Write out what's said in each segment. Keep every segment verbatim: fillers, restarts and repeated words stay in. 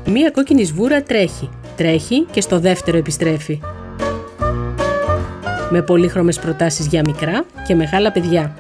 Μία κόκκινη σβούρα τρέχει, τρέχει και στο δεύτερο επιστρέφει. Με πολύχρωμες προτάσεις για μικρά και μεγάλα παιδιά.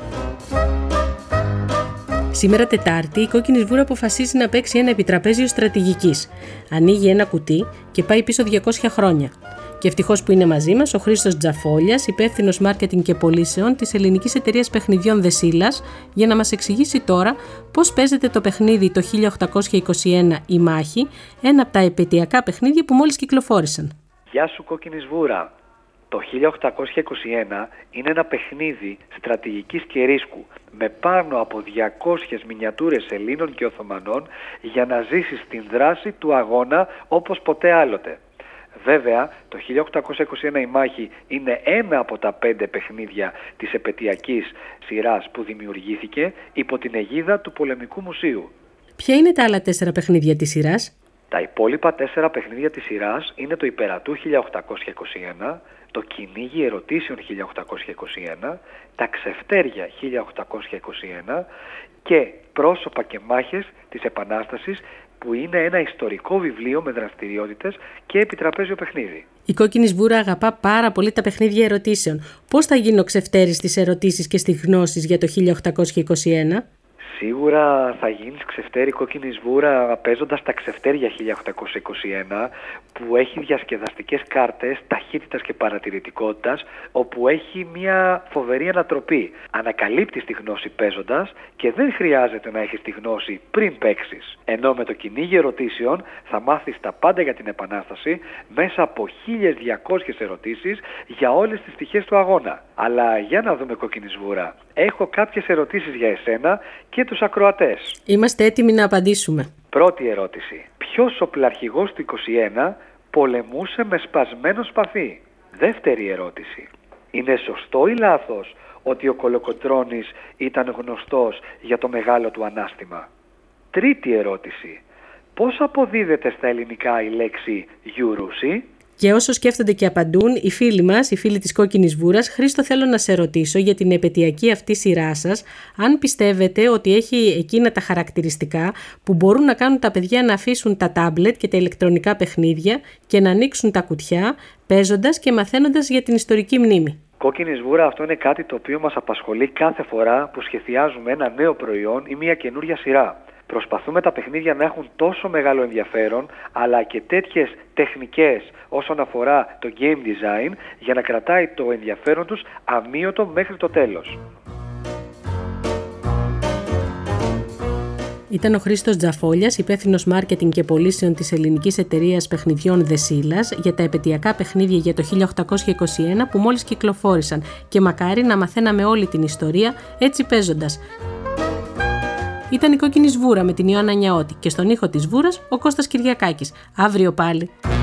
Σήμερα Τετάρτη, η κόκκινη σβούρα αποφασίζει να παίξει ένα επιτραπέζιο στρατηγικής. Ανοίγει ένα κουτί και πάει πίσω διακόσια χρόνια. Και ευτυχώς που είναι μαζί μας ο Χρήστος Τζαφόλιας, υπεύθυνος μάρκετινγκ και πωλήσεων της ελληνικής εταιρείας παιχνιδιών Δεσίλας, για να μας εξηγήσει τώρα πώς παίζεται το παιχνίδι το χίλια οκτακόσια είκοσι ένα «Η Μάχη», ένα από τα επαιτειακά παιχνίδια που μόλις κυκλοφόρησαν. Γεια σου κόκκινη σβούρα. Το χίλια οκτακόσια είκοσι ένα είναι ένα παιχνίδι στρατηγικής και ρίσκου με πάνω από διακόσιες μινιατούρες Ελλήνων και Οθωμανών για να ζήσεις την δράση του αγώνα όπως ποτέ άλλοτε. Βέβαια, το χίλια οκτακόσια είκοσι ένα «Η Μάχη» είναι ένα από τα πέντε παιχνίδια της επαιτειακής σειράς που δημιουργήθηκε υπό την αιγίδα του Πολεμικού Μουσείου. Ποια είναι τα άλλα τέσσερα παιχνίδια της σειράς? Τα υπόλοιπα τέσσερα παιχνίδια της σειράς είναι το Υπερατού χίλια οκτακόσια είκοσι ένα, το Κυνήγι Ερωτήσεων χίλια οκτακόσια είκοσι ένα, τα Ξεφτέρια χίλια οκτακόσια είκοσι ένα και Πρόσωπα και Μάχες της Επανάστασης, που είναι ένα ιστορικό βιβλίο με δραστηριότητες και επιτραπέζιο παιχνίδι. Η κόκκινη σβούρα αγαπά πάρα πολύ τα παιχνίδια ερωτήσεων. Πώς θα γίνει ο Ξεφτέρης στις ερωτήσεις και στις γνώσεις για το χίλια οκτακόσια είκοσι ένα? Σίγουρα θα γίνεις Ξεφτέρη κόκκινη σβούρα παίζοντας τα Ξεφτέρια χίλια οκτακόσια είκοσι ένα, που έχει διασκεδαστικές κάρτες ταχύτητας και παρατηρητικότητας, όπου έχει μια φοβερή ανατροπή. Ανακαλύπτεις τη γνώση παίζοντας και δεν χρειάζεται να έχεις τη γνώση πριν παίξεις. Ενώ με το Κυνήγι Ερωτήσεων θα μάθεις τα πάντα για την Επανάσταση μέσα από χίλιες διακόσιες ερωτήσεις για όλες τις πτυχές του αγώνα. Αλλά για να δούμε κόκκινη σβούρα. Έχω κάποιες ερωτήσεις για εσένα και τους ακροατές. Είμαστε έτοιμοι να απαντήσουμε. Πρώτη ερώτηση. Ποιος οπλαρχηγός του είκοσι ένα πολεμούσε με σπασμένο σπαθί? Δεύτερη ερώτηση. Είναι σωστό ή λάθος ότι ο Κολοκοτρώνης ήταν γνωστός για το μεγάλο του ανάστημα? Τρίτη ερώτηση. Πώς αποδίδεται στα ελληνικά η λέξη γιουρούσι? Και όσο σκέφτονται και απαντούν οι φίλοι μας, οι φίλοι της κόκκινης σβούρας, Χρήστο, θέλω να σε ρωτήσω για την επαιτειακή αυτή σειρά σας, αν πιστεύετε ότι έχει εκείνα τα χαρακτηριστικά που μπορούν να κάνουν τα παιδιά να αφήσουν τα τάμπλετ και τα ηλεκτρονικά παιχνίδια και να ανοίξουν τα κουτιά, παίζοντας και μαθαίνοντας για την ιστορική μνήμη. Κόκκινη σβούρα, αυτό είναι κάτι το οποίο μας απασχολεί κάθε φορά που σχεδιάζουμε ένα νέο προϊόν ή μια καινούρια σειρά. Προσπαθούμε τα παιχνίδια να έχουν τόσο μεγάλο ενδιαφέρον, αλλά και τέτοιες τεχνικές όσον αφορά το game design, για να κρατάει το ενδιαφέρον τους αμείωτο μέχρι το τέλος. Ήταν ο Χρήστος Τζαφόλιας, υπεύθυνος μάρκετινγκ και πωλήσεων της ελληνικής εταιρείας παιχνιδιών Δεσίλας, για τα επαιτειακά παιχνίδια για το χίλια οκτακόσια είκοσι ένα που μόλις κυκλοφόρησαν, και μακάρι να μαθαίναμε όλη την ιστορία έτσι παίζοντας. Ήταν η κόκκινη σβούρα με την Ιωάννα Νιαώτη και στον ήχο της σβούρας ο Κώστας Κυριακάκης. Αύριο πάλι.